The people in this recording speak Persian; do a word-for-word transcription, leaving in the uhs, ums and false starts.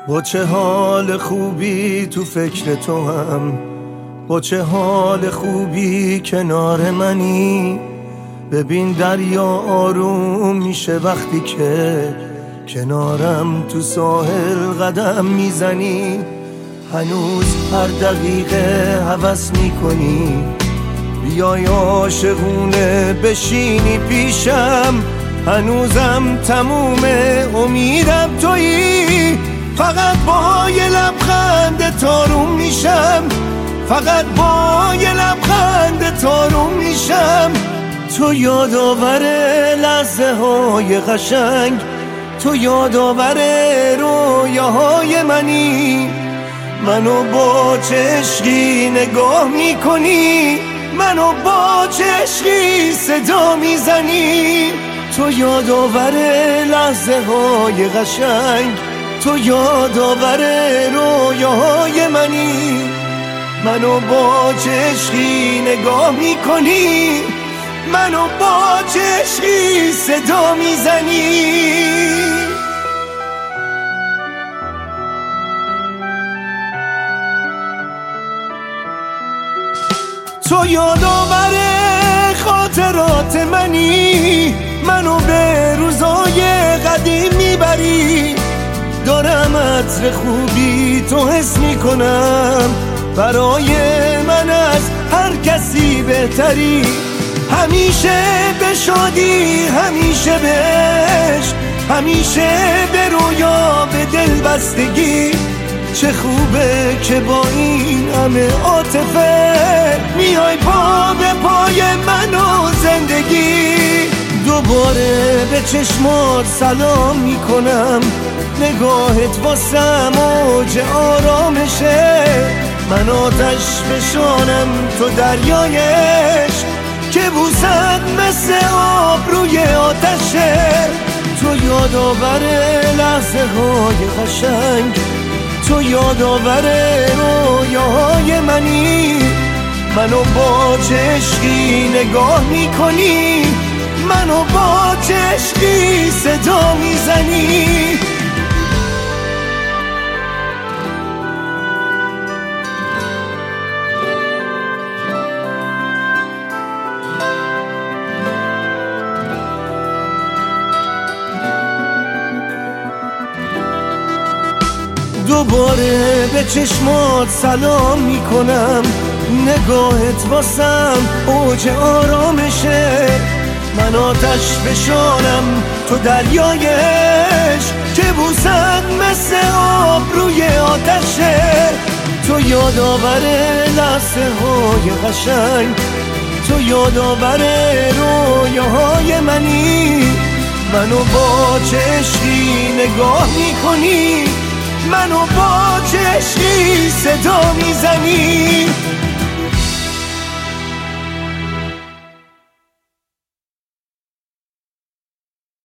با چه حال خوبی تو فکر تو هم، با چه حال خوبی کنار منی. ببین دریا آروم میشه وقتی که کنارم تو ساحل قدم میزنی. هنوز هر دقیقه هوس میکنی بیای عاشقونه بشینی پیشم. هنوزم تموم امیدم تویی، فقط با یه لبخند تاروم میشم، فقط با یه لبخند تاروم میشم. تو یادآور لحظه های قشنگ، تو یادآور رویاهای منی. منو با چشقی نگاه میکنی، منو با چشقی صدا میزنی. تو یادآور لحظه های قشنگ، تو یادآور رویاهای منی. منو با چشقی نگاه میکنی، منو با چشقی صدا میزنی. تو یادآور خاطرات منی، منو به روزای قدیم میبری. دارم عطر خوبی تو حس میکنم، برای من از هر کسی بهتری. همیشه به شادی، همیشه به عشق، همیشه به رویا، به دل بستگی. چه خوبه که با این همه عاطفه میای پا به پای من و زندگی. دوباره به چشمات سلام میکنم، نگاهت واسم اوج آرامشه. من آتش فشانم تو دریایش، که بوسد مثل آب روی آتشه. تو یادآور لحظه های قشنگ، تو یادآور رویاهای منی. منو با چشقی نگاه میکنی، منو با چشقی صدا میزنی. دوباره به چشمات سلام میکنم، نگاهت واسم اوج آرامشه. من آتش فشانم تو دریایش، که بوسد مثل آب روی آتشه. تو یادآور لحظه های قشنگ، تو یادآور رویاهای منی. منو با چشقی نگاه میکنی، منو با چشقی صدا میزنی.